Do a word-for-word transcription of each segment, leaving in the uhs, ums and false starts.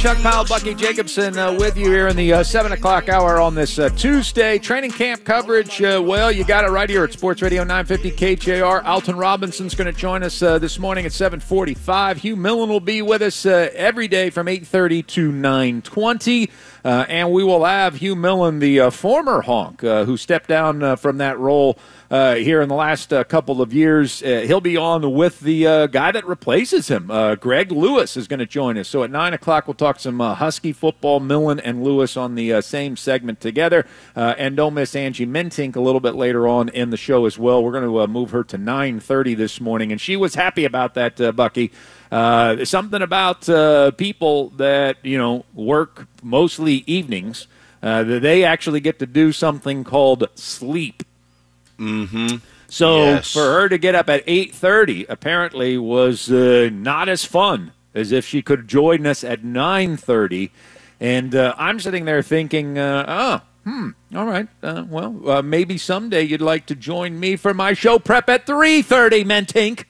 Chuck Powell, Bucky Jacobson uh, with you here in the uh, seven o'clock hour on this uh, Tuesday. Training camp coverage, uh, well, you got it right here at Sports Radio nine fifty K J R. Alton Robinson's going to join us uh, this morning at seven forty-five. Hugh Millen will be with us uh, every day from eight thirty to nine twenty. Uh, and we will have Hugh Millen, the uh, former Honk, uh, who stepped down uh, from that role uh, here in the last uh, couple of years. Uh, he'll be on with the uh, guy that replaces him. Uh, Greg Lewis is going to join us. So at nine o'clock, we'll talk some uh, Husky football. Millen and Lewis on the uh, same segment together. Uh, and don't miss Angie Mentink a little bit later on in the show as well. We're going to uh, move her to nine thirty this morning. And she was happy about that, uh, Bucky. Uh, something about uh, people that, you know, work mostly evenings, uh, that they actually get to do something called sleep. Mm-hmm. So yes. For her to get up at eight thirty apparently was uh, not as fun as if she could join us at nine thirty. And uh, I'm sitting there thinking, uh, oh, hmm, all right, uh, well, uh, maybe someday you'd like to join me for my show prep at three thirty, Mentink.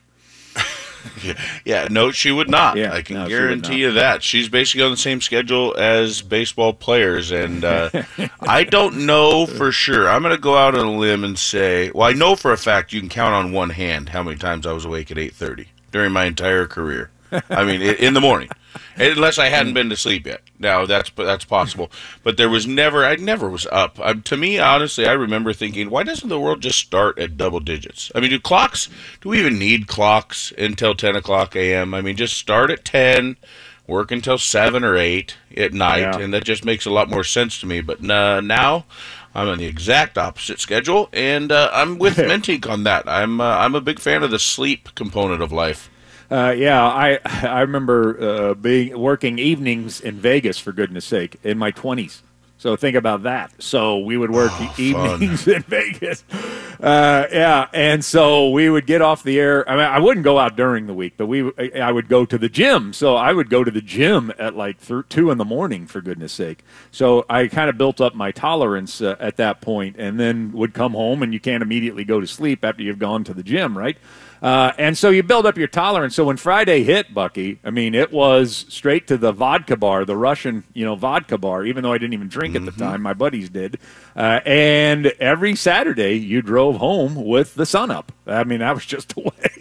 Yeah, no, she would not. Yeah, I can no, guarantee you that. She's basically on the same schedule as baseball players, and uh, I don't know for sure. I'm going to go out on a limb and say, well, I know for a fact you can count on one hand how many times I was awake at eight thirty during my entire career. I mean, in the morning, unless I hadn't been to sleep yet. Now, that's that's possible. But there was never, I never was up. I, to me, honestly, I remember thinking, why doesn't the world just start at double digits? I mean, do clocks, do we even need clocks until ten o'clock a m? I mean, just start at ten, work until seven or eight at night, yeah. And that just makes a lot more sense to me. But uh, now, I'm on the exact opposite schedule, and uh, I'm with Mentink on that. I'm uh, I'm a big fan of the sleep component of life. Uh, yeah, I I remember uh, being working evenings in Vegas, for goodness sake, in my twenties. So think about that. So we would work oh, evenings in Vegas. Uh, yeah, and so we would get off the air. I mean, I wouldn't go out during the week, but we I would go to the gym. So I would go to the gym at like th- two in the morning, for goodness sake. So I kind of built up my tolerance uh, at that point, and then would come home, and you can't immediately go to sleep after you've gone to the gym, right? Uh, and so you build up your tolerance. So when Friday hit, Bucky, I mean, it was straight to the vodka bar, the Russian, you know, vodka bar, even though I didn't even drink mm-hmm. at the time. My buddies did. Uh, and every Saturday you drove home with the sun up. I mean, that was just the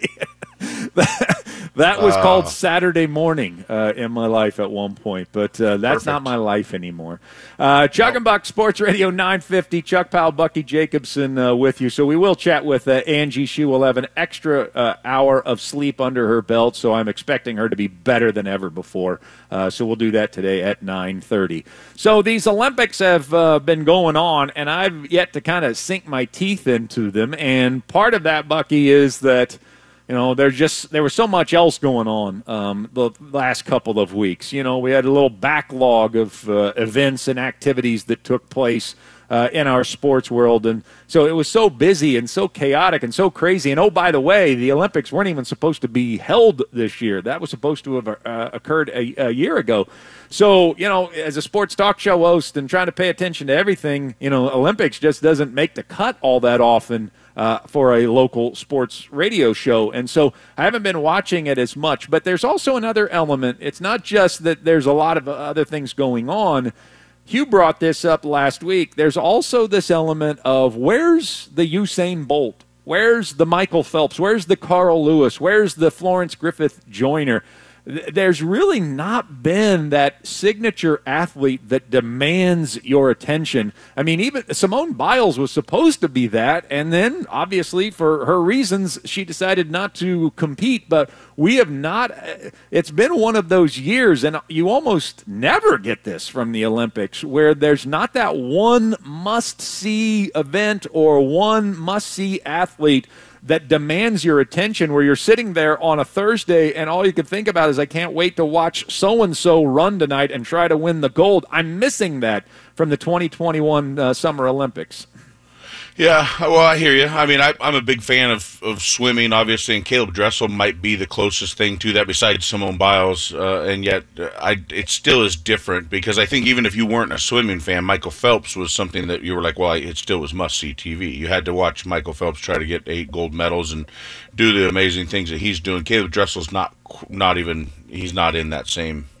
way. that, that was uh, called Saturday morning uh, in my life at one point. But uh, that's perfect. Not my life anymore. Uh, Chuck and Buck, Sports Radio nine fifty. Chuck Powell, Bucky Jacobson uh, with you. So we will chat with uh, Angie. She will have an extra uh, hour of sleep under her belt, so I'm expecting her to be better than ever before. Uh, so we'll do that today at nine thirty. So these Olympics have uh, been going on, and I've yet to kind of sink my teeth into them. And part of that, Bucky, is that You know, there's just there was so much else going on um, the last couple of weeks. You know, we had a little backlog of uh, events and activities that took place uh, in our sports world, and so it was so busy and so chaotic and so crazy. And oh, by the way, the Olympics weren't even supposed to be held this year. That was supposed to have uh, occurred a, a year ago. So, you know, as a sports talk show host and trying to pay attention to everything, you know, Olympics just doesn't make the cut all that often uh, for a local sports radio show. And so I haven't been watching it as much. But there's also another element. It's not just that there's a lot of other things going on. Hugh brought this up last week. There's also this element of where's the Usain Bolt? Where's the Michael Phelps? Where's the Carl Lewis? Where's the Florence Griffith Joyner? There's really not been that signature athlete that demands your attention. I mean, even Simone Biles was supposed to be that, and then, obviously, for her reasons, she decided not to compete. But we have not – it's been one of those years, and you almost never get this from the Olympics, where there's not that one must-see event or one must-see athlete that demands your attention, where you're sitting there on a Thursday and all you can think about is, I can't wait to watch so-and-so run tonight and try to win the gold. I'm missing that from the twenty twenty-one uh, Summer Olympics. Yeah, well, I hear you. I mean, I, I'm a big fan of, of swimming, obviously, and Caleb Dressel might be the closest thing to that besides Simone Biles, uh, and yet uh, I, it still is different because I think even if you weren't a swimming fan, Michael Phelps was something that you were like, well, it still was must-see T V. You had to watch Michael Phelps try to get eight gold medals and do the amazing things that he's doing. Caleb Dressel's not not even – he's not in that same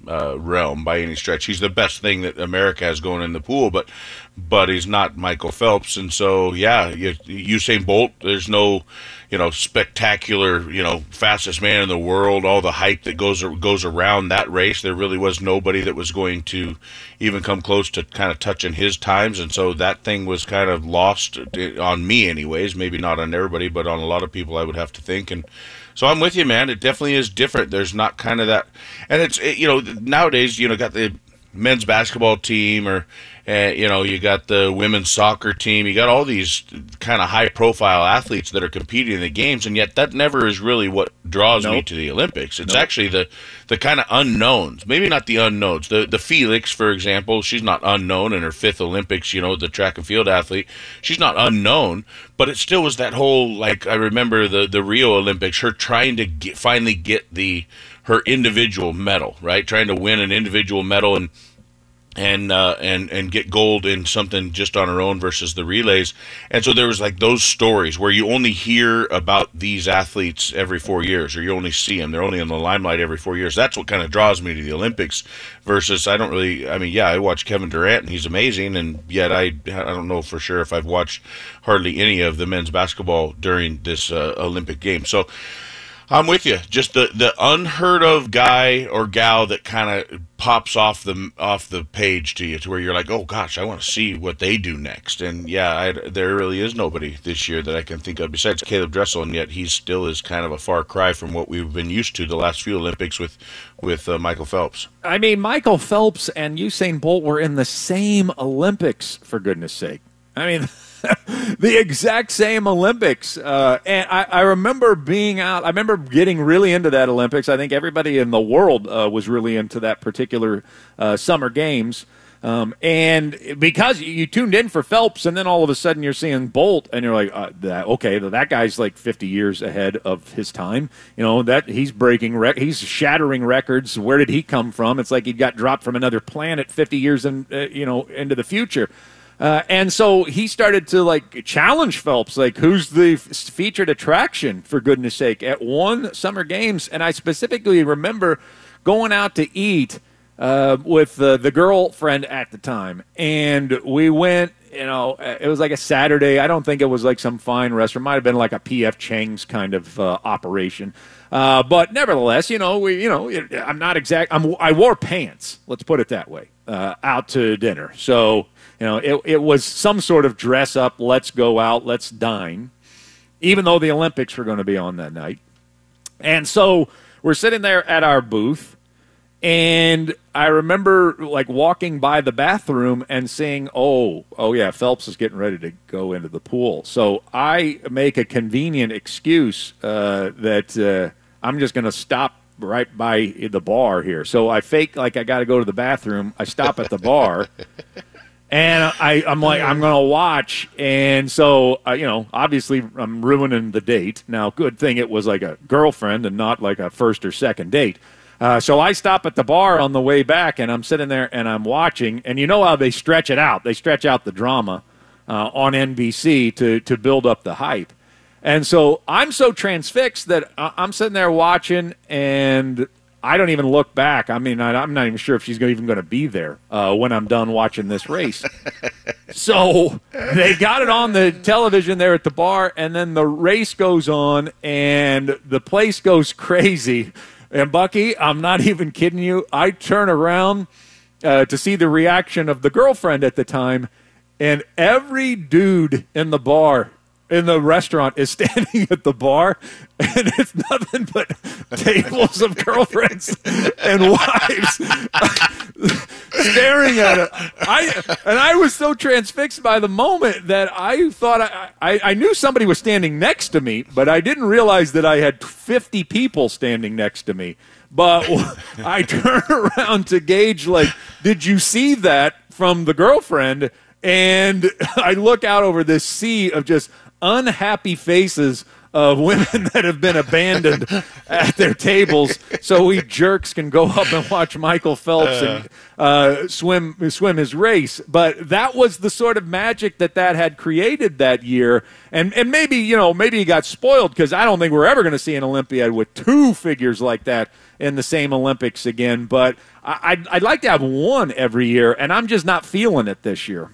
uh, realm by any stretch. He's the best thing that America has going in the pool, but but he's not Michael Phelps. And so, yeah, you, Usain Bolt, there's no, you know, spectacular, you know, fastest man in the world, all the hype that goes goes around that race. There really was nobody that was going to even come close to kind of touching his times. And so that thing was kind of lost on me anyways, maybe not on everybody, but on a lot of people, I would have to think. And so I'm with you, man. It definitely is different. There's not kind of that. And it's, it, you know, nowadays, you know, got the men's basketball team, or, uh, you know, you got the women's soccer team. You got all these kind of high-profile athletes that are competing in the games, and yet that never is really what draws nope. me to the Olympics. It's nope. actually the the kind of unknowns. Maybe not the unknowns. The the Felix, for example, she's not unknown in her fifth Olympics, you know, the track and field athlete. She's not unknown, but it still was that whole, like, I remember the, the Rio Olympics, her trying to get, finally get the her individual medal, right? Trying to win an individual medal and and uh, and and get gold in something just on her own versus the relays. And so there was like those stories where you only hear about these athletes every four years, or you only see them. They're only in the limelight every four years. That's what kind of draws me to the Olympics versus I don't really, I mean, yeah, I watch Kevin Durant and he's amazing, and yet I, I don't know for sure if I've watched hardly any of the men's basketball during this uh, Olympic game. So I'm with you. Just the, the unheard of guy or gal that kind of pops off the off the page to you, to where you're like, oh gosh, I want to see what they do next. And yeah, I, there really is nobody this year that I can think of besides Caleb Dressel, and yet he still is kind of a far cry from what we've been used to the last few Olympics with with uh, Michael Phelps. I mean, Michael Phelps and Usain Bolt were in the same Olympics, for goodness sake. I mean, the exact same Olympics. Uh, and I, I remember being out, I remember getting really into that Olympics. I think everybody in the world uh, was really into that particular uh, summer games. Um, and because you tuned in for Phelps, and then all of a sudden you're seeing Bolt, and you're like, uh, that, okay, that guy's like fifty years ahead of his time. You know, that he's breaking, rec- he's shattering records. Where did he come from? It's like he got dropped from another planet fifty years in, uh, you know, into the future. Uh, and so he started to, like, challenge Phelps, like, who's the f- featured attraction, for goodness sake, at one Summer Games. And I specifically remember going out to eat uh, with uh, the girlfriend at the time. And we went, you know, it was like a Saturday. I don't think it was like some fine restaurant. It might have been like a P F Chang's kind of uh, operation. Uh, but nevertheless, you know, we, you know, I'm not exact. I'm, I wore pants, let's put it that way, uh, out to dinner. So, you know, it, it was some sort of dress up, let's go out, let's dine, even though the Olympics were going to be on that night. And so we're sitting there at our booth, and I remember, like, walking by the bathroom and seeing, oh, oh yeah, Phelps is getting ready to go into the pool. So I make a convenient excuse uh, that uh, I'm just going to stop right by the bar here. So I fake like I got to go to the bathroom. I stop at the bar. And I, I'm like, I'm going to watch. And so, uh, you know, obviously I'm ruining the date. Now, good thing it was like a girlfriend and not like a first or second date. Uh, so I stop at the bar on the way back, and I'm sitting there and I'm watching. And you know how they stretch it out. They stretch out the drama uh, on N B C to, to build up the hype. And so I'm so transfixed that I'm sitting there watching, and I don't even look back. I mean, I, I'm not even sure if she's even going to be there uh, when I'm done watching this race. So they got it on the television there at the bar, and then the race goes on, and the place goes crazy. And, Bucky, I'm not even kidding you. I turn around uh, to see the reaction of the girlfriend at the time, and every dude in the bar in the restaurant is standing at the bar, and it's nothing but tables of girlfriends and wives staring at it. I and I was so transfixed by the moment that I thought I, I, I knew somebody was standing next to me, but I didn't realize that I had fifty people standing next to me. But I turned around to gauge, like, did you see that from the girlfriend? And I look out over this sea of just unhappy faces of women that have been abandoned at their tables, so we jerks can go up and watch Michael Phelps and uh, swim swim his race. But that was the sort of magic that that had created that year, and and maybe you know maybe he got spoiled because I don't think we're ever going to see an Olympiad with two figures like that in the same Olympics again. But I, I'd, I'd like to have one every year, and I'm just not feeling it this year.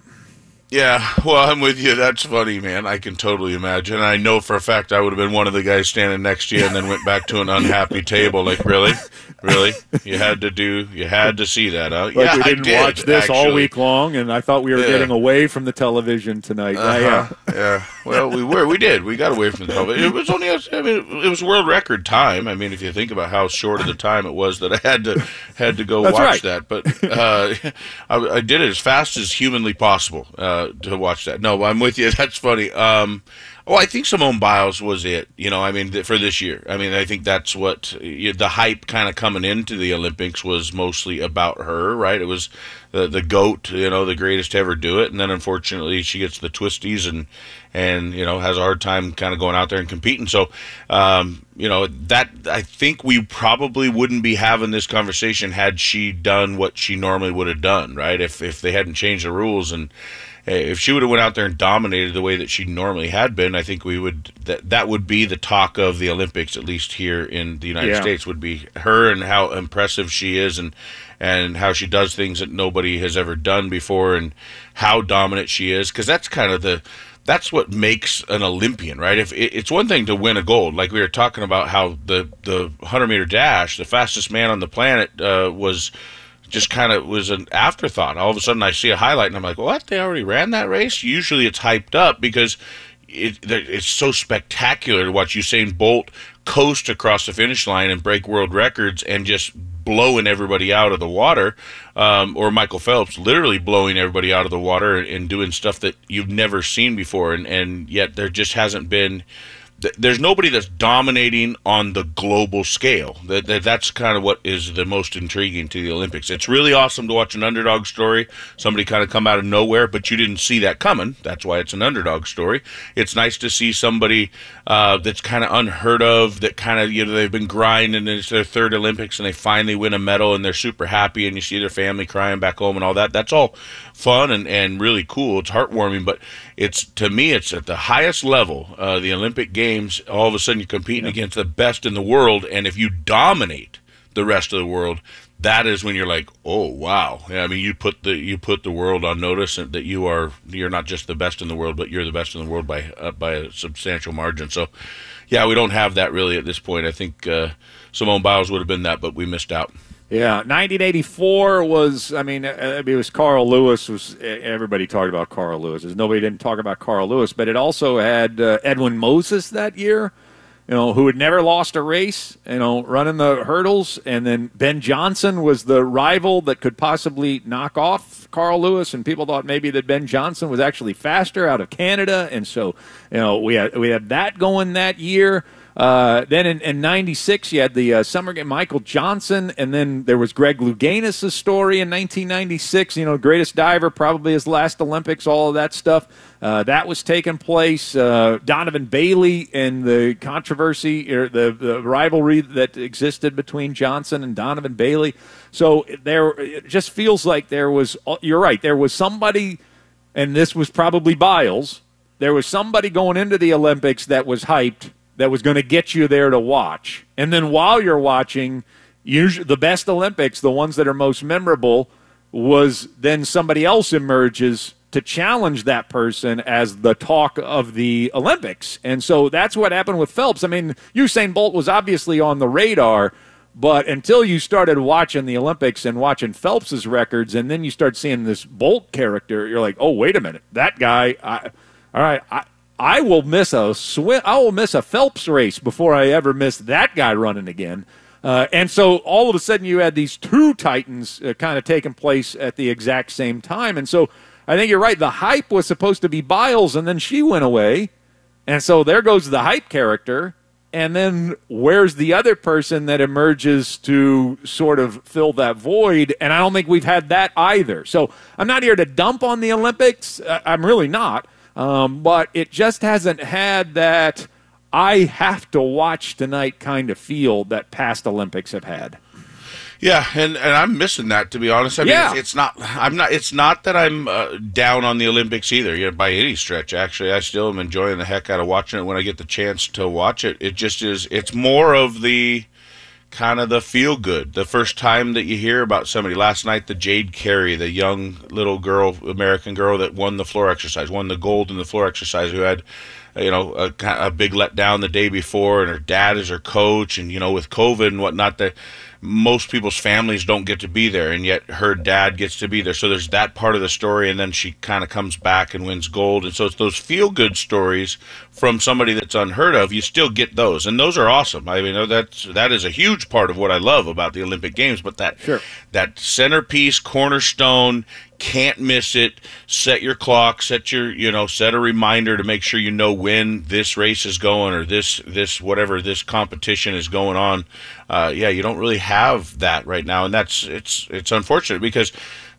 Yeah, well, I'm with you. That's funny, man. I can totally imagine. I know for a fact I would have been one of the guys standing next to you and then went back to an unhappy table. Like, really? Really? You had to do, you had to see that, huh? Like yeah, we didn't I did, watch this actually. all week long, and I thought we were Yeah. getting away from the television tonight. Uh-huh. Yeah. Yeah. Well, we were. We did. We got away from the television. It was only, a, I mean, it was world record time. I mean, if you think about how short of the time it was that I had to had to go That's watch right. that. But uh, I, I did it as fast as humanly possible uh, to watch that. No, I'm with you. That's funny. Um, oh, I think Simone Biles was it. You know, I mean, th- for this year. I mean, I think that's what you, the hype kind of coming into the Olympics was mostly about her, right? It was the the GOAT, you know, the greatest to ever do it, and then unfortunately she gets the twisties and and you know has a hard time kind of going out there and competing. So, um, you know, that I think we probably wouldn't be having this conversation had she done what she normally would have done, right? If if they hadn't changed the rules and if she would have went out there and dominated the way that she normally had been, I think we would that that would be the talk of the Olympics, at least here in the United Yeah. States, would be her and how impressive she is and and how she does things that nobody has ever done before and how dominant she is, because that's kind of the that's what makes an Olympian, right? If it, it's one thing to win a gold, like we were talking about how the the hundred meter dash, the fastest man on the planet uh, was. Just kind of was an afterthought. All of a sudden I see a highlight and I'm like, what? They already ran that race? Usually it's hyped up because it, it's so spectacular to watch Usain Bolt coast across the finish line and break world records and just blowing everybody out of the water, um, or Michael Phelps literally blowing everybody out of the water and, and doing stuff that you've never seen before. And, and yet there just hasn't been... There's nobody that's dominating on the global scale. That, that That's kind of what is the most intriguing to the Olympics. It's really awesome to watch an underdog story, somebody kind of come out of nowhere, but you didn't see that coming. That's why it's an underdog story. It's nice to see somebody uh, that's kind of unheard of, that kind of, you know, they've been grinding and it's their third Olympics and they finally win a medal and they're super happy and you see their family crying back home and all that. That's all fun and, and really cool. It's heartwarming, but it's, to me, it's at the highest level, uh, the Olympic Games. All of a sudden you're competing yeah. against the best in the world, and if you dominate the rest of the world, that is when you're like, oh wow. Yeah, I mean, you put the you put the world on notice that you are you're not just the best in the world, but you're the best in the world by uh, by a substantial margin. So, yeah, we don't have that really at this point. I think uh, Simone Biles would have been that, but we missed out. Yeah, nineteen eighty-four was, I mean, it was Carl Lewis. Was everybody talked about Carl Lewis. Nobody didn't talk about Carl Lewis, but it also had uh, Edwin Moses that year, you know, who had never lost a race, you know, running the hurdles. And then Ben Johnson was the rival that could possibly knock off Carl Lewis, and people thought maybe that Ben Johnson was actually faster out of Canada. And so, you know, we had, we had that going that year. Uh, then in, in ninety-six, you had the uh, summer game, Michael Johnson, and then there was Greg Louganis' story in nineteen ninety-six, you know, greatest diver, probably his last Olympics, all of that stuff. Uh, that was taking place. Uh, Donovan Bailey and the controversy, or the, the rivalry that existed between Johnson and Donovan Bailey. So there, it just feels like there was, you're right, there was somebody, and this was probably Biles, there was somebody going into the Olympics that was hyped, that was going to get you there to watch. And then while you're watching, usually the best Olympics, the ones that are most memorable, was then somebody else emerges to challenge that person as the talk of the Olympics. And so that's what happened with Phelps. I mean, Usain Bolt was obviously on the radar, but until you started watching the Olympics and watching Phelps's records, and then you start seeing this Bolt character, you're like, oh, wait a minute, that guy, I, all right, I, I will miss a swim. I will miss a Phelps race before I ever miss that guy running again. Uh, and so all of a sudden you had these two titans uh, kind of taking place at the exact same time. And so I think you're right. The hype was supposed to be Biles, and then she went away. And so there goes the hype character. And then where's the other person that emerges to sort of fill that void? And I don't think we've had that either. So I'm not here to dump on the Olympics. I'm really not. Um, but it just hasn't had that I have to watch tonight kind of feel that past Olympics have had. Yeah, and, and I'm missing that, to be honest. I mean, Yeah. it's, it's not. I'm not. It's not that I'm uh, down on the Olympics either, you know, by any stretch. Actually, I still am enjoying the heck out of watching it when I get the chance to watch it. It just is. It's more of the kind of the feel good. The first time that you hear about somebody. Last night, the Jade Carey, the young little girl, American girl that won the floor exercise, won the gold in the floor exercise, who had, you know, a, a big letdown the day before, and her dad is her coach, and, you know, with COVID and whatnot, that most people's families don't get to be there, and yet her dad gets to be there. So there's that part of the story, and then she kind of comes back and wins gold. And so it's those feel-good stories from somebody that's unheard of. You still get those, and those are awesome. I mean, that's that is a huge part of what I love about the Olympic Games. But that Sure. that centerpiece, cornerstone, can't miss it. Set your clock. Set your you know set a reminder to make sure you know when this race is going, or this this whatever this competition is going on. Uh, yeah, you don't really have that right now, and that's it's it's unfortunate because,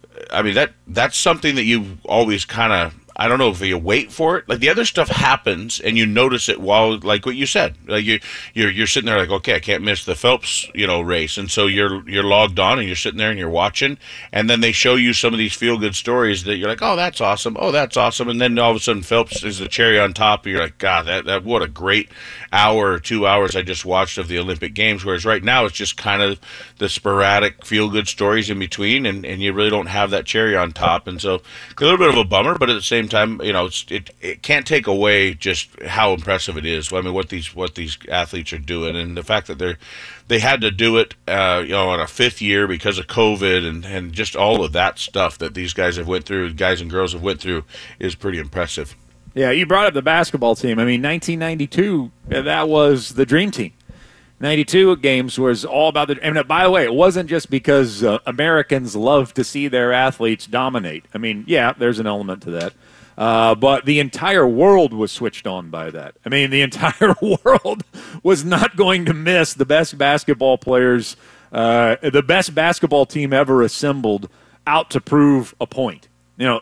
I mean, that that's something that you always kind of, I don't know if you wait for it. Like the other stuff happens and you notice it while, like what you said, like you you're you're sitting there like, okay, I can't miss the Phelps, you know, race. And so you're you're logged on and you're sitting there and you're watching, and then they show you some of these feel good stories that you're like, oh, that's awesome. Oh, that's awesome. And then all of a sudden Phelps is the cherry on top. And you're like, God, that, that what a great hour or two hours I just watched of the Olympic Games. Whereas right now it's just kind of the sporadic feel good stories in between, and, and you really don't have that cherry on top. And so a little bit of a bummer, but at the same time, you know, it's, it it can't take away just how impressive it is. I mean, what these what these athletes are doing, and the fact that they're they had to do it, uh, you know, on a fifth year because of COVID, and, and just all of that stuff that these guys have went through, guys and girls have went through, is pretty impressive. Yeah, you brought up the basketball team. I mean, nineteen ninety-two, that was the dream team. ninety-two games was all about the – and by the way, it wasn't just because uh, Americans love to see their athletes dominate. I mean, yeah, there's an element to that. Uh, but the entire world was switched on by that. I mean, the entire world was not going to miss the best basketball players, uh, the best basketball team ever assembled out to prove a point. You know,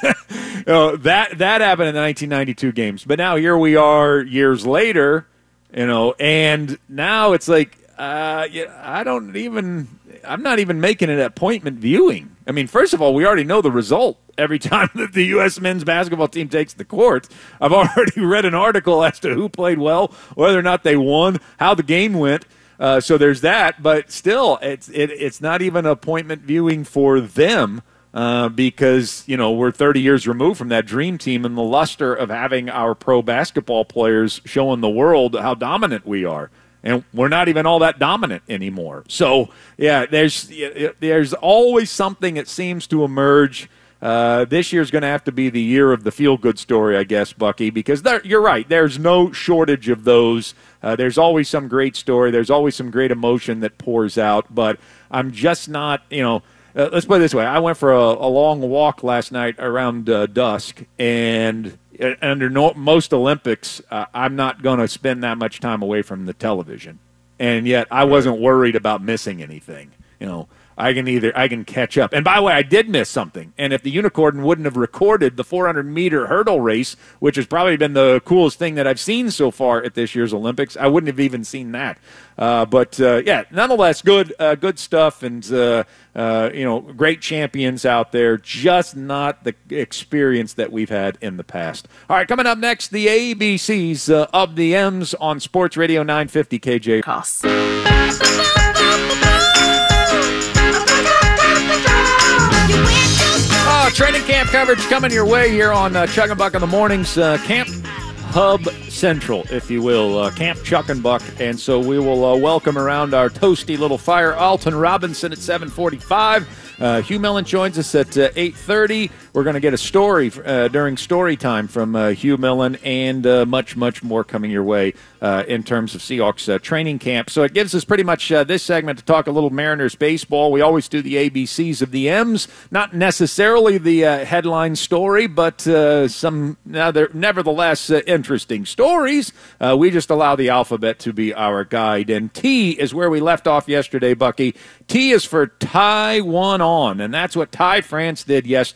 you know that that happened in the nineteen ninety-two games. But now here we are years later, you know, and now it's like, uh, yeah, I don't even – I'm not even making an appointment viewing. I mean, first of all, we already know the result every time that the U S men's basketball team takes the court. I've already read an article as to who played well, whether or not they won, how the game went. Uh, so there's that. But still, it's it, it's not even appointment viewing for them uh, because, you know, we're thirty years removed from that dream team and the luster of having our pro basketball players showing the world how dominant we are. And we're not even all that dominant anymore. So, yeah, there's there's always something that seems to emerge. Uh, this year's going to have to be the year of the feel-good story, I guess, Bucky, because there, you're right. There's no shortage of those. Uh, there's always some great story. There's always some great emotion that pours out. But I'm just not, you know, uh, let's put it this way. I went for a, a long walk last night around uh, dusk, and under no, most Olympics, uh, I'm not going to spend that much time away from the television. And yet I wasn't worried about missing anything. You know, I can either I can catch up. And by the way, I did miss something. And if the Unicorn wouldn't have recorded the four hundred meter hurdle race, which has probably been the coolest thing that I've seen so far at this year's Olympics, I wouldn't have even seen that. Uh, but uh, yeah, nonetheless, good uh, good stuff, and uh, uh, you know, great champions out there. Just not the experience that we've had in the past. All right, coming up next, the A B Cs uh, of the M's on Sports Radio nine fifty K J. Costs. Oh, training camp coverage coming your way here on uh, Chuck and Buck in the mornings. Uh, Camp Hub Central, if you will, uh, Camp Chuck and Buck. And so we will uh, welcome around our toasty little fire Alton Robinson at seven forty-five. Uh, Hugh Millen joins us at uh, eight thirty. We're going to get a story uh, during story time from uh, Hugh Millen, and uh, much, much more coming your way uh, in terms of Seahawks uh, training camp. So it gives us pretty much uh, this segment to talk a little Mariners baseball. We always do the A B Cs of the M's, not necessarily the uh, headline story, but uh, some nevertheless uh, interesting stories. Uh, we just allow the alphabet to be our guide. And T is where we left off yesterday, Bucky. T is for Taiwan on, and that's what Ty France did yesterday.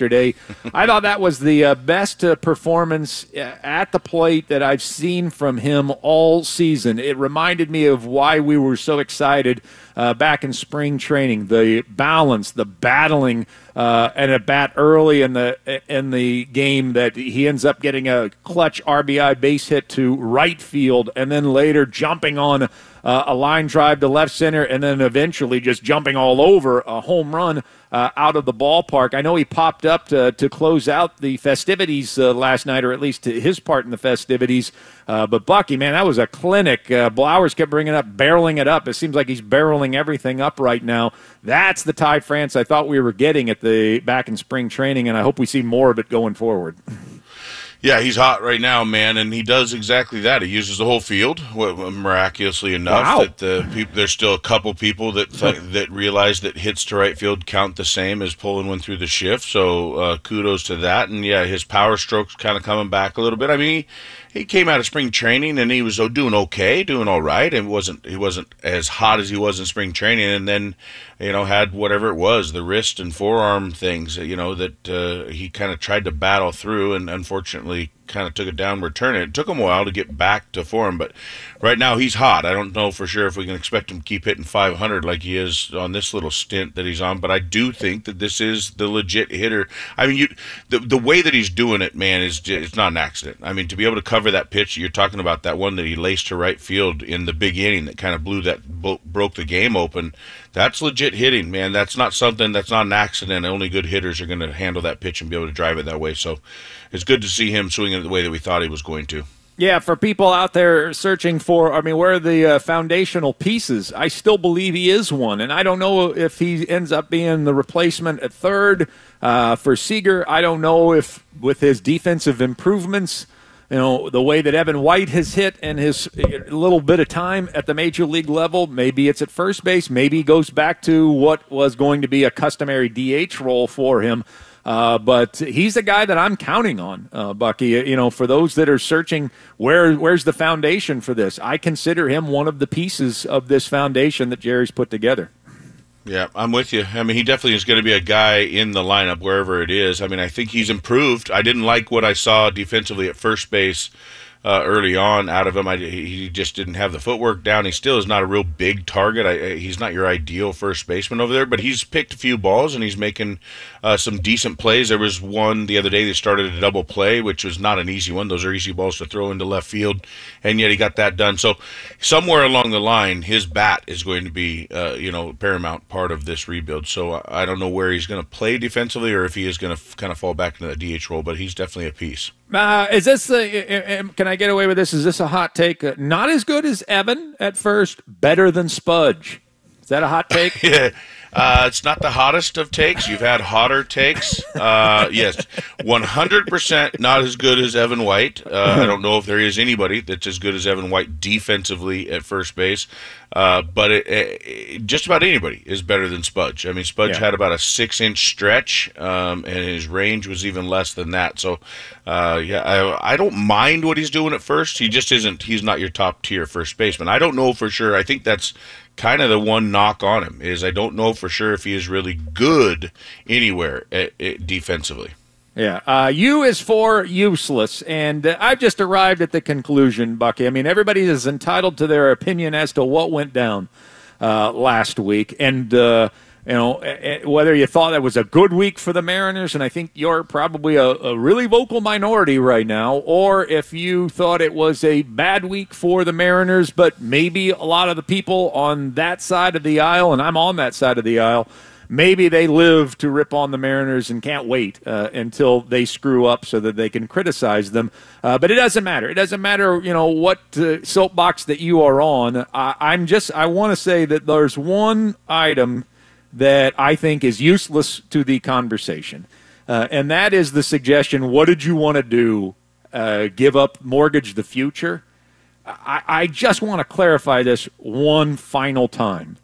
I thought that was the uh, best uh, performance at the plate that I've seen from him all season. It reminded me of why we were so excited uh, back in spring training. The balance, the battling, uh, and a bat early in the in the game that he ends up getting a clutch R B I base hit to right field, and then later jumping on Uh, a line drive to left center, and then eventually just jumping all over a home run uh, out of the ballpark. I know he popped up to, to close out the festivities uh, last night, or at least to his part in the festivities. Uh, but Bucky, man, that was a clinic. Uh, Blowers kept bringing up, barreling it up. It seems like he's barreling everything up right now. That's the Ty France I thought we were getting at the back in spring training, and I hope we see more of it going forward. Yeah, he's hot right now, man, and he does exactly that. He uses the whole field, miraculously enough. Wow. That the people, there's still a couple people that th- that realize that hits to right field count the same as pulling one through the shift. So uh, kudos to that. And yeah, his power stroke's kind of coming back a little bit. I mean, he, he came out of spring training and he was oh, doing okay, doing all right, and wasn't he wasn't as hot as he was in spring training. And then, you know, had whatever it was, the wrist and forearm things, you know, that uh, he kind of tried to battle through, and unfortunately kind of took a downward turn. It took him a while to get back to form, but right now he's hot. I don't know for sure if we can expect him to keep hitting five hundred like he is on this little stint that he's on, but I do think that this is the legit hitter. I mean, you the the way that he's doing it, man, is just, it's not an accident. I mean, to be able to cover that pitch, you're talking about that one that he laced to right field in the big inning that kind of blew that broke the game open. That's legit hitting, man. That's not something that's not an accident. Only good hitters are going to handle that pitch and be able to drive it that way. So it's good to see him swinging it the way that we thought he was going to. Yeah, for people out there searching for, I mean, where are the uh, foundational pieces? I still believe he is one, and I don't know if he ends up being the replacement at third uh, for Seager. I don't know if with his defensive improvements, you know, the way that Evan White has hit and his little bit of time at the major league level, maybe it's at first base, maybe he goes back to what was going to be a customary D H role for him. Uh, but he's the guy that I'm counting on, uh, Bucky. You know, for those that are searching, where where's the foundation for this? I consider him one of the pieces of this foundation that Jerry's put together. Yeah, I'm with you. I mean, he definitely is going to be a guy in the lineup wherever it is. I mean, I think he's improved. I didn't like what I saw defensively at first base uh, early on out of him. I, he just didn't have the footwork down. He still is not a real big target. I, he's not your ideal first baseman over there, but he's picked a few balls and he's making uh, some decent plays. There was one the other day that started a double play, which was not an easy one. Those are easy balls to throw into left field, and yet he got that done. So somewhere along the line, his bat is going to be, uh, you know, paramount part of this rebuild. So I don't know where he's going to play defensively or if he is going to f- kind of fall back into the D H role, but he's definitely a piece. Uh, is this a, can I get away with this? Is this a hot take? Uh, not as good as Evan at first, better than Spudge. Is that a hot take? Yeah. Uh, it's not the hottest of takes. You've had hotter takes. Uh, yes, one hundred percent not as good as Evan White. Uh, I don't know if there is anybody that's as good as Evan White defensively at first base. Uh, but it, it, just about anybody is better than Spudge. I mean, Spudge yeah. had about a six-inch stretch, um, and his range was even less than that. So, uh, yeah, I, I don't mind what he's doing at first. He just isn't – he's not your top-tier first baseman. I don't know for sure. I think that's kind of the one knock on him is I don't know for sure if he is really good anywhere at, at defensively. Yeah, uh, U is for useless, and uh, I've just arrived at the conclusion, Bucky. I mean, everybody is entitled to their opinion as to what went down uh, last week, and uh, you know whether you thought that was a good week for the Mariners, and I think you're probably a, a really vocal minority right now, or if you thought it was a bad week for the Mariners, but maybe a lot of the people on that side of the aisle, and I'm on that side of the aisle, maybe they live to rip on the Mariners and can't wait uh, until they screw up so that they can criticize them. Uh, but it doesn't matter. It doesn't matter, you know, what uh, soapbox that you are on. I, I'm just, I want to say that there's one item that I think is useless to the conversation, uh, and that is the suggestion, what did you want to do? Uh, give up, mortgage the future? I, I just want to clarify this one final time.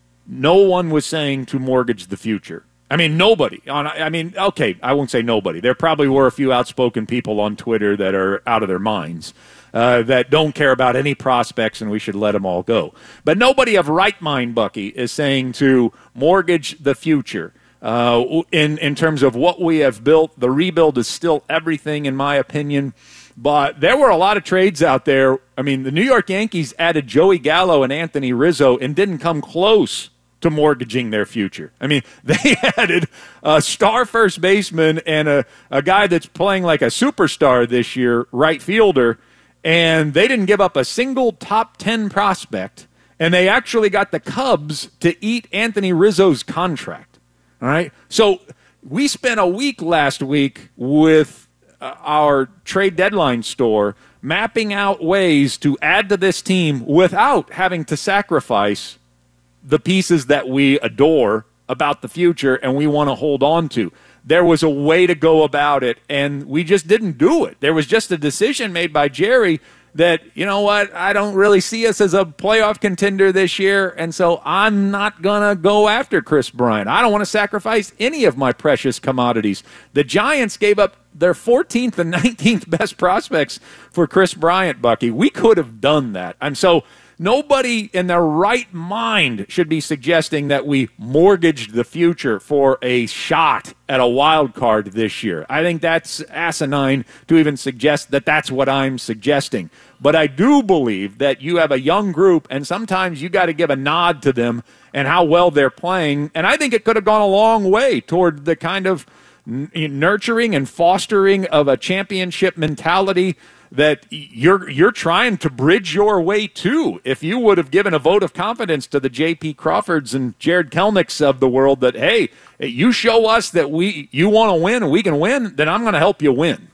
No one was saying to mortgage the future. I mean, nobody. I mean, okay, I won't say nobody. There probably were a few outspoken people on Twitter that are out of their minds, uh, that don't care about any prospects, and we should let them all go. But nobody of right mind, Bucky, is saying to mortgage the future. uh, in, in terms of what we have built. The rebuild is still everything, in my opinion. But there were a lot of trades out there. I mean, the New York Yankees added Joey Gallo and Anthony Rizzo and didn't come close to mortgaging their future. I mean, they added a star first baseman and a, a guy that's playing like a superstar this year, right fielder, and they didn't give up a single top ten prospect, and they actually got the Cubs to eat Anthony Rizzo's contract. All right? So we spent a week last week with Uh, our trade deadline store mapping out ways to add to this team without having to sacrifice the pieces that we adore about the future and we want to hold on to. There was a way to go about it, and we just didn't do it. There was just a decision made by Jerry that, you know what, I don't really see us as a playoff contender this year, and so I'm not going to go after Kris Bryant. I don't want to sacrifice any of my precious commodities. The Giants gave up their fourteenth and nineteenth best prospects for Kris Bryant, Bucky. We could have done that. And so nobody in their right mind should be suggesting that we mortgaged the future for a shot at a wild card this year. I think that's asinine to even suggest that that's what I'm suggesting. But I do believe that you have a young group, and sometimes you got to give a nod to them and how well they're playing. And I think it could have gone a long way toward the kind of nurturing and fostering of a championship mentality that you're you're trying to bridge your way to. If you would have given a vote of confidence to the J P Crawfords and Jared Kelnicks of the world that, hey, you show us that we you want to win and we can win, then I'm going to help you win.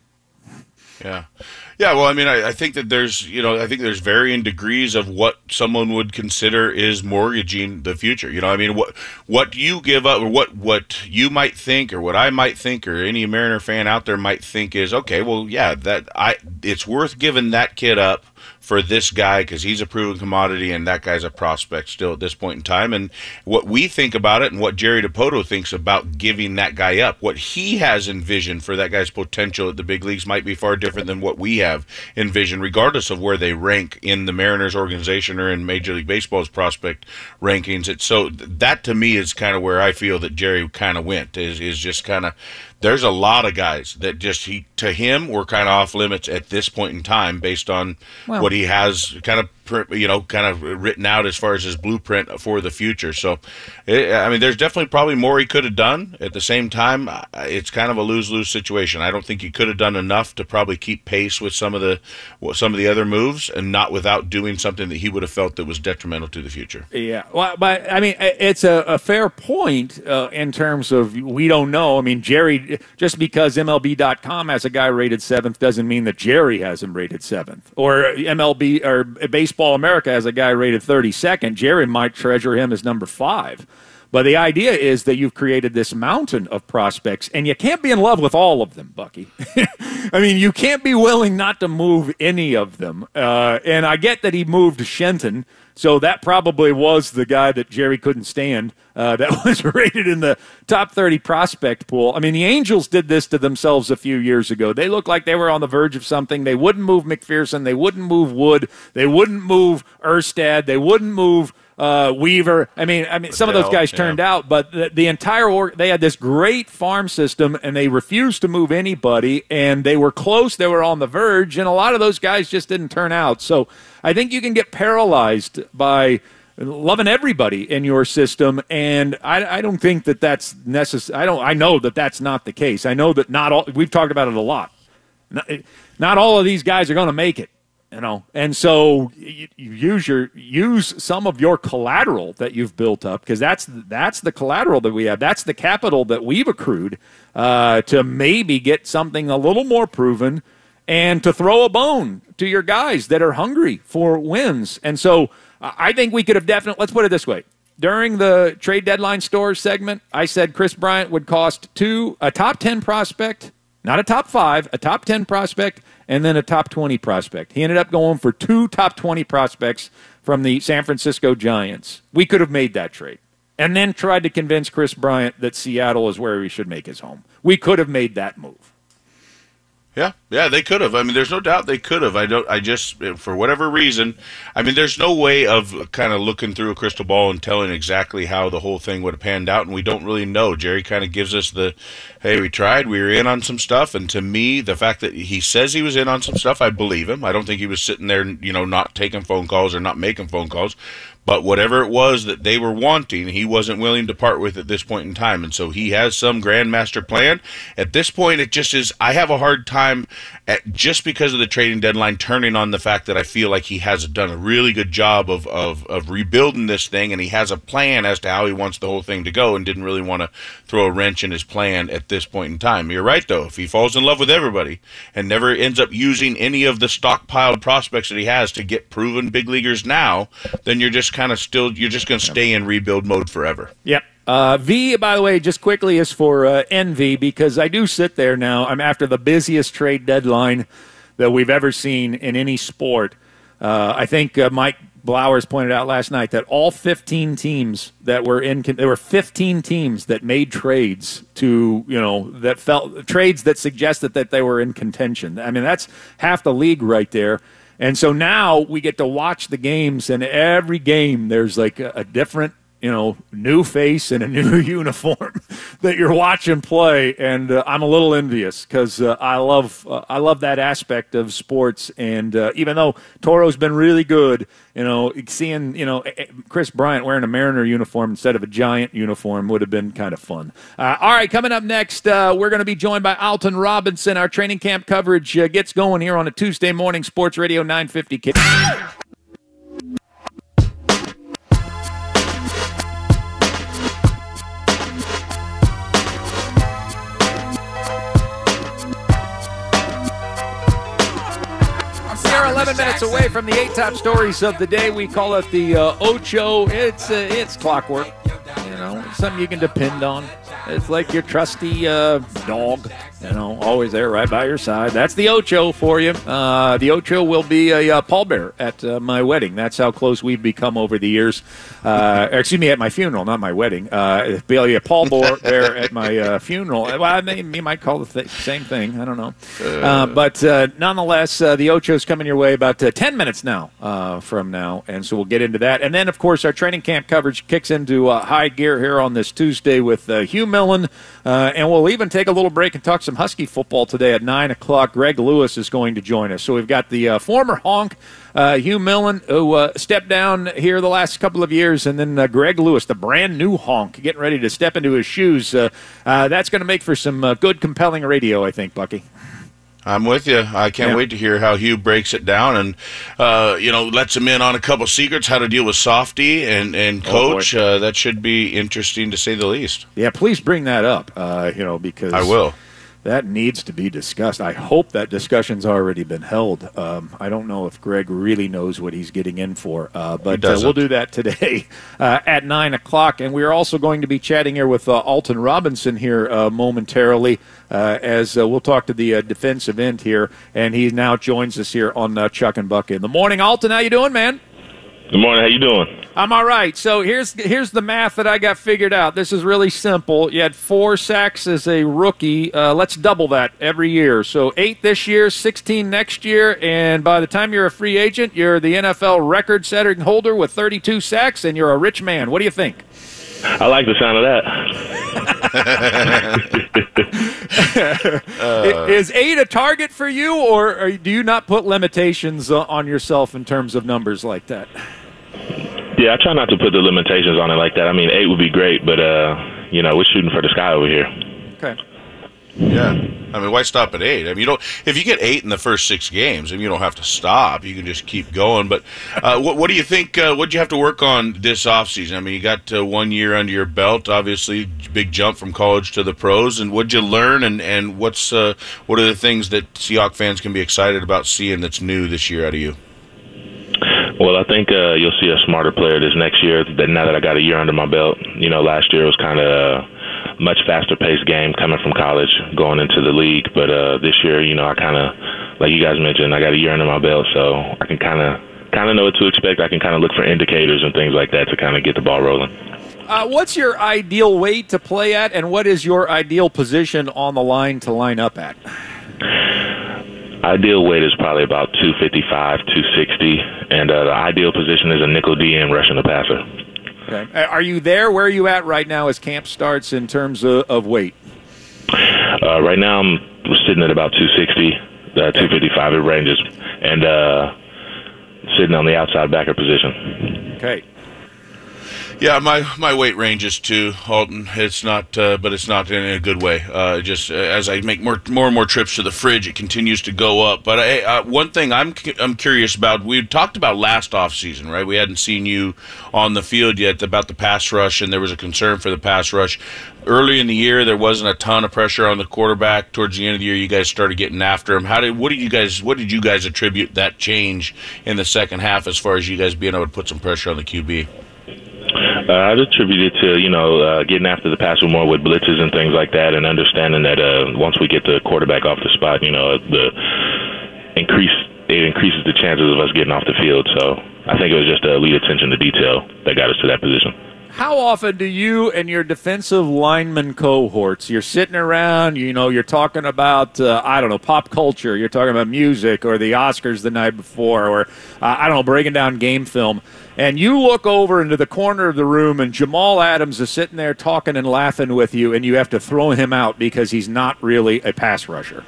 Yeah. Yeah, well, I mean, I, I think that there's, you know, I think there's varying degrees of what someone would consider is mortgaging the future. You know, I mean, what what you give up, or what what you might think, or what I might think, or any Mariner fan out there might think is, okay, well, yeah, that I it's worth giving that kid up for this guy because he's a proven commodity and that guy's a prospect still at this point in time. And what we think about it and what Jerry Dipoto thinks about giving that guy up, what he has envisioned for that guy's potential at the big leagues might be far different than what we have envisioned, regardless of where they rank in the Mariners organization or in Major League Baseball's prospect rankings. It's so that to me is kind of where I feel that Jerry kind of went, is, is just kind of, there's a lot of guys that just he to him were kind of off limits at this point in time based on well, what he has kind of you know kind of written out as far as his blueprint for the future. So, it, I mean, there's definitely probably more he could have done. At the same time, it's kind of a lose-lose situation. I don't think he could have done enough to probably keep pace with some of the some of the other moves, and not without doing something that he would have felt that was detrimental to the future. Yeah, well, but I mean, it's a, a fair point uh, in terms of we don't know. I mean, Jerry, just because M L B dot com has a guy rated seventh doesn't mean that Jerry has him rated seventh, or M L B or Baseball America has a guy rated thirty-second. Jerry might treasure him as number five. But the idea is that you've created this mountain of prospects, and you can't be in love with all of them, Bucky. I mean, you can't be willing not to move any of them. Uh, and I get that he moved Shenton, so that probably was the guy that Jerry couldn't stand uh, that was rated in the top thirty prospect pool. I mean, the Angels did this to themselves a few years ago. They looked like they were on the verge of something. They wouldn't move McPherson. They wouldn't move Wood. They wouldn't move Erstad. They wouldn't move Uh, Weaver. I mean, I mean, some of those guys turned yeah. out, but the, the entire org, they had this great farm system, and they refused to move anybody. And they were close; they were on the verge, and a lot of those guys just didn't turn out. So I think you can get paralyzed by loving everybody in your system, and I, I don't think that that's necessary. I don't. I know that that's not the case. I know that not all. We've talked about it a lot. Not, not all of these guys are going to make it. You know, and so you, you use your use some of your collateral that you've built up, because that's that's the collateral that we have. That's the capital that we've accrued uh, to maybe get something a little more proven, and to throw a bone to your guys that are hungry for wins. And so uh, I think we could have definitely. Let's put it this way: during the trade deadline stores segment, I said Kris Bryant would cost two a top ten prospect, not a top five, a top ten prospect, and then a top twenty prospect. He ended up going for two top twenty prospects from the San Francisco Giants. We could have made that trade and then tried to convince Kris Bryant that Seattle is where he should make his home. We could have made that move. Yeah, yeah, they could have. I mean, there's no doubt they could have. I don't. I just, for whatever reason, I mean, there's no way of kind of looking through a crystal ball and telling exactly how the whole thing would have panned out, and we don't really know. Jerry kind of gives us the, hey, we tried, we were in on some stuff, and to me, the fact that he says he was in on some stuff, I believe him. I don't think he was sitting there, you know, not taking phone calls or not making phone calls. But whatever it was that they were wanting, he wasn't willing to part with at this point in time. And so he has some grand master plan. At this point, it just is, I have a hard time, at, just because of the trading deadline, turning on the fact that I feel like he has done a really good job of, of, of rebuilding this thing, and he has a plan as to how he wants the whole thing to go, and didn't really want to throw a wrench in his plan at this point in time. You're right, though. If he falls in love with everybody and never ends up using any of the stockpiled prospects that he has to get proven big leaguers now, then you're just kind of still, you're just going to stay in rebuild mode forever. Yep. Uh, V, by the way, just quickly is for uh, envy, because I do sit there now. I'm after the busiest trade deadline that we've ever seen in any sport. Uh, I think uh, Mike Blowers pointed out last night that all fifteen teams that were in, there were fifteen teams that made trades to, you know, that felt trades that suggested that they were in contention. I mean, that's half the league right there. And so now we get to watch the games, and every game there's like a, a different, you know, new face and a new uniform that you're watching play, and uh, I'm a little envious because uh, I love uh, I love that aspect of sports. And uh, even though Toro's been really good, you know, seeing you know Chris Bryant wearing a Mariner uniform instead of a Giant uniform would have been kind of fun. Uh, all right, coming up next, uh, we're going to be joined by Alton Robinson. Our training camp coverage uh, gets going here on a Tuesday morning, Sports Radio nine fifty. K- eleven minutes away from the eight top stories of the day. We call it the uh, Ocho. It's uh, it's clockwork. You know, it's something you can depend on. It's like your trusty uh, dog, you know, always there right by your side. That's the Ocho for you. Uh, the Ocho will be a uh, pallbearer at uh, my wedding. That's how close we've become over the years. Uh, excuse me, at my funeral, not my wedding. Uh, be a pallbearer at my uh, funeral. Well, I mean, you might call it the th- same thing. I don't know. Uh, but uh, nonetheless, uh, the Ocho's coming your way about uh, ten minutes now uh, from now, and so we'll get into that. And then, of course, our training camp coverage kicks into uh, high gear here on this Tuesday with uh, Hugh Millen, uh, and we'll even take a little break and talk some Husky football today at nine o'clock. Greg Lewis is going to join us. So we've got the uh, former Honk, uh, Hugh Millen, who uh, stepped down here the last couple of years, and then uh, Greg Lewis, the brand new Honk, getting ready to step into his shoes. Uh, uh, that's going to make for some uh, good, compelling radio, I think, Bucky. I'm with you. I can't yeah. wait to hear how Hugh breaks it down and, uh, you know, lets him in on a couple secrets, how to deal with Softy and, and Coach. Oh, uh, that should be interesting, to say the least. Yeah, please bring that up, uh, you know, because I will. That needs to be discussed. I hope that discussion's already been held. Um, I don't know if Greg really knows what he's getting in for, uh, but uh, we'll do that today uh, at nine o'clock. And we are also going to be chatting here with uh, Alton Robinson here uh, momentarily uh, as uh, we'll talk to the uh, defensive end here. And he now joins us here on uh, Chuck and Buck in the morning. Alton, how you doing, man? Good morning. How you doing? I'm all right. So here's here's the math that I got figured out. This is really simple. You had four sacks as a rookie. Uh, let's double that every year. So eight this year, sixteen next year, and by the time you're a free agent, you're the N F L record-setting holder with thirty-two sacks, and you're a rich man. What do you think? I like the sound of that. uh, is eight a target for you, or, or do you not put limitations on yourself in terms of numbers like that? Yeah, I try not to put the limitations on it like that. I mean, eight would be great, but, uh, you know, we're shooting for the sky over here. Okay. Yeah. I mean, why stop at eight? I mean, you don't. If you get eight in the first six games, I mean, you don't have to stop. You can just keep going. But uh, what, what do you think? Uh, what do you have to work on this offseason? I mean, you got uh, one year under your belt, obviously, big jump from college to the pros. And what'd you learn? And and what's uh, what are the things that Seahawks fans can be excited about seeing that's new this year out of you? Well, I think uh, you'll see a smarter player this next year. That now that I got a year under my belt, you know, last year was kind of a much faster paced game coming from college, going into the league. But uh, this year, you know, I kind of, like you guys mentioned, I got a year under my belt, so I can kind of kind of know what to expect. I can kind of look for indicators and things like that to kind of get the ball rolling. Uh, what's your ideal weight to play at, and what is your ideal position on the line to line up at? Ideal weight is probably about two fifty-five, two sixty, and uh, the ideal position is a nickel D N rushing the passer. Okay. Are you there? Where are you at right now as camp starts in terms of, of weight? Uh, right now I'm sitting at about two sixty, uh, two fifty-five, it ranges, and uh, sitting on the outside backer position. Okay. Yeah, my, my weight ranges too, Alton. It's not, uh, but it's not in a good way. Uh, just uh, as I make more more and more trips to the fridge, it continues to go up. But uh, uh, one thing I'm I'm curious about, we talked about last offseason, right? We hadn't seen you on the field yet about the pass rush, and there was a concern for the pass rush. Early in the year, there wasn't a ton of pressure on the quarterback. Towards the end of the year, you guys started getting after him. How did what did you guys what did you guys attribute that change in the second half as far as you guys being able to put some pressure on the Q B? Uh, I'd attribute it to, you know, uh, getting after the passer more with blitzes and things like that, and understanding that uh, once we get the quarterback off the spot, you know, the increase it increases the chances of us getting off the field. So I think it was just a lead attention to detail that got us to that position. How often do you and your defensive lineman cohorts, you're sitting around, you know, you're talking about, uh, I don't know, pop culture, you're talking about music or the Oscars the night before, or, uh, I don't know, breaking down game film, and you look over into the corner of the room and Jamal Adams is sitting there talking and laughing with you, and you have to throw him out because he's not really a pass rusher?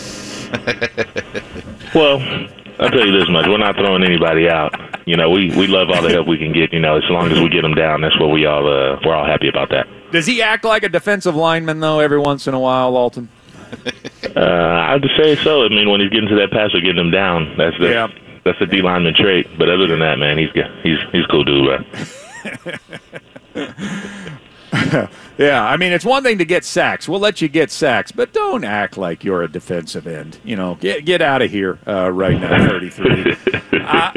Well, I'll tell you this much. We're not throwing anybody out. You know, we, we love all the help we can get. You know, as long as we get them down, that's what we all, uh, we're all happy about that. Does he act like a defensive lineman, though, every once in a while, Alton? uh, I'd say so. I mean, when he's getting to that pass or getting them down, that's the, yeah. that's a D lineman trait. But other than that, man, he's he's he's cool dude, right? Yeah, I mean, it's one thing to get sacks. We'll let you get sacks, but don't act like you're a defensive end. You know, get get out of here uh, right now, thirty-three. uh,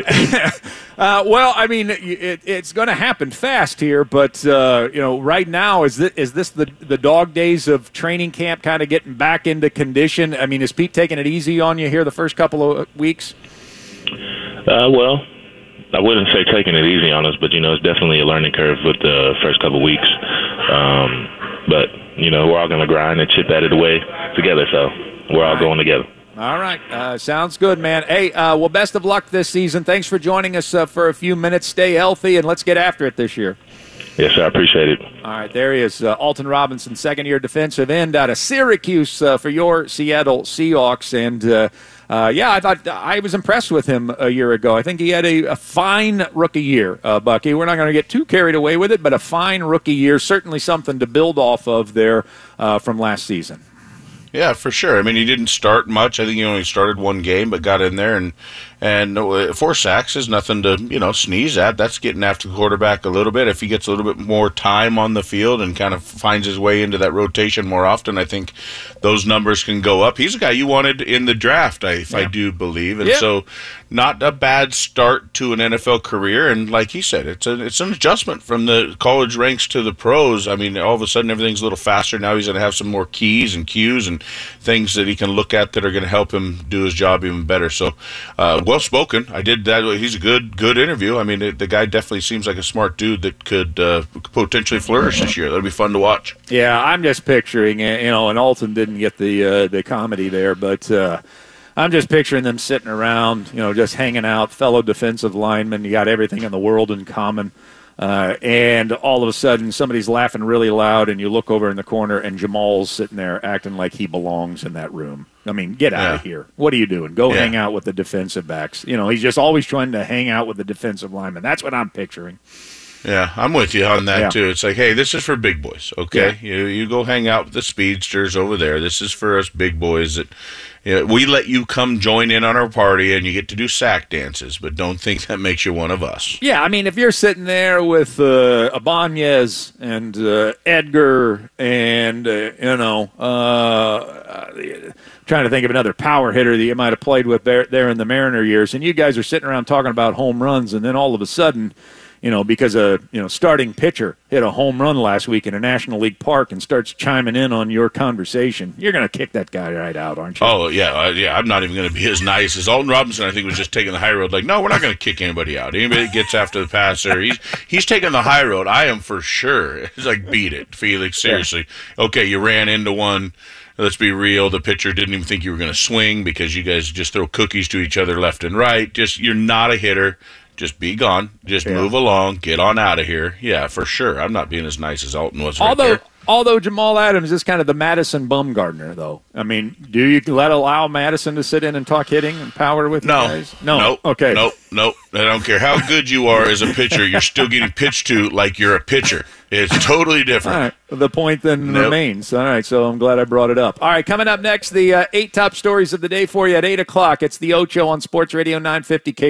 uh, well, I mean, it, it's going to happen fast here, but, uh, you know, right now, is this, is this the, the dog days of training camp kind of getting back into condition? I mean, is Pete taking it easy on you here the first couple of weeks? Uh, well, I wouldn't say taking it easy on us, but, you know, it's definitely a learning curve with the first couple of weeks. Um, but, you know, we're all going to grind and chip at it away together, so we're all, all right. going together. All right. Uh, sounds good, man. Hey, uh, well, best of luck this season. Thanks for joining us uh, for a few minutes. Stay healthy, and let's get after it this year. Yes, sir. I appreciate it. All right. There he is, uh, Alton Robinson, second-year defensive end out of Syracuse uh, for your Seattle Seahawks. And, uh, uh, yeah, I thought I was impressed with him a year ago. I think he had a, a fine rookie year, uh, Bucky. We're not going to get too carried away with it, but a fine rookie year, certainly something to build off of there uh, from last season. Yeah, for sure. I mean, he didn't start much. I think he only started one game, but got in there, and and four sacks is nothing to, you know, sneeze at. That's getting after the quarterback a little bit. If he gets a little bit more time on the field and kind of finds his way into that rotation more often, I think those numbers can go up. He's a guy you wanted in the draft, I, if yeah. I do believe, and yeah. so not a bad start to an N F L career. And like he said, it's a, it's an adjustment from the college ranks to the pros. I mean, all of a sudden everything's a little faster. Now he's going to have some more keys and cues and things that he can look at that are going to help him do his job even better. So, uh, well spoken. I did that. He's a good, good interview. I mean, it, the guy definitely seems like a smart dude that could uh, potentially flourish this year. That'll be fun to watch. Yeah, I'm just picturing, you know, and Alton didn't get the uh, the comedy there, but uh, I'm just picturing them sitting around, you know, just hanging out, fellow defensive linemen. You got everything in the world in common. Uh, and all of a sudden, somebody's laughing really loud, and you look over in the corner, and Jamal's sitting there acting like he belongs in that room. I mean, get out yeah. of here. What are you doing? Go yeah. hang out with the defensive backs. You know, he's just always trying to hang out with the defensive linemen. That's what I'm picturing. Yeah, I'm with you on that, yeah. too. It's like, hey, this is for big boys, okay? Yeah. You you go hang out with the speedsters over there. This is for us big boys that, you know, we let you come join in on our party and you get to do sack dances, but don't think that makes you one of us. Yeah, I mean, if you're sitting there with uh, Ibanez and uh, Edgar and, uh, you know, uh, trying to think of another power hitter that you might have played with there, there in the Mariner years, and you guys are sitting around talking about home runs, and then all of a sudden, you know, because a you know starting pitcher hit a home run last week in a National League park and starts chiming in on your conversation, you're going to kick that guy right out, aren't you? Oh, yeah. Uh, yeah, I'm not even going to be as nice as Alton Robinson, I think, was just taking the high road. Like, no, we're not going to kick anybody out. Anybody that gets after the passer, he's, he's taking the high road. I am for sure. It's like, beat it, Felix. Seriously. Yeah. Okay, you ran into one. let's be real, the pitcher didn't even think you were going to swing because you guys just throw cookies to each other left and right. Just you're not a hitter. Just be gone. Just yeah. move along. Get on out of here. Yeah, for sure. I'm not being as nice as Alton was right although, there. Although Jamal Adams is kind of the Madison Bumgarner, though. I mean, do you let allow Madison to sit in and talk hitting and power with no. you guys? No. Nope. Okay. Nope. Nope. I don't care how good you are as a pitcher. You're still getting pitched to like you're a pitcher. It's totally different. All right. The point then nope. remains. All right. So I'm glad I brought it up. All right. Coming up next, the uh, eight top stories of the day for you at eight o'clock. It's the Ocho on Sports Radio nine fifty K.